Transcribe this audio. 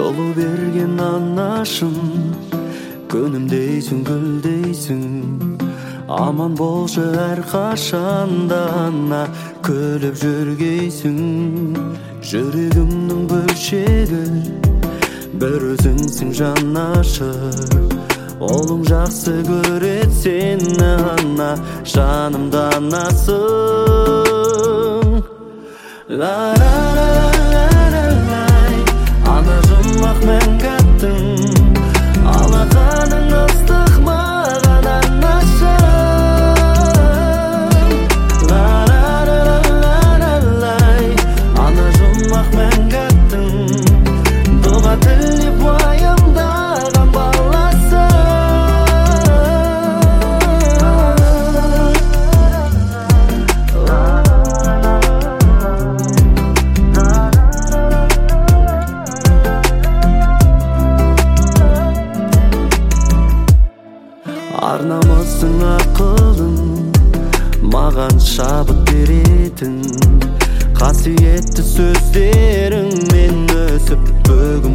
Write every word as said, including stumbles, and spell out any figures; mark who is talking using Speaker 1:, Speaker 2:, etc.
Speaker 1: жолу берген анашым, күнүмдейсиң, гүлдейсиң. Аман болчу ар качанда ана, күлүп жүргейсиң. Жүрөгүмдүн бөлшегі, бір өзүңсүң жанашыр. Олуң жакшы көрөт сени ана, жанымда анасың. Ла-ла-ла-ла-ла-лай, анажым ак мен каттың. Алаканың ыстык маған анашым. Ла-ла-ла-ла-ла-лай, анажым ак мен каттың. Дуга тилип уайымдаган баласы. Арнамысың акылың, маған шабыт беретін. Касиетті сөздерің мен өсіп бөгім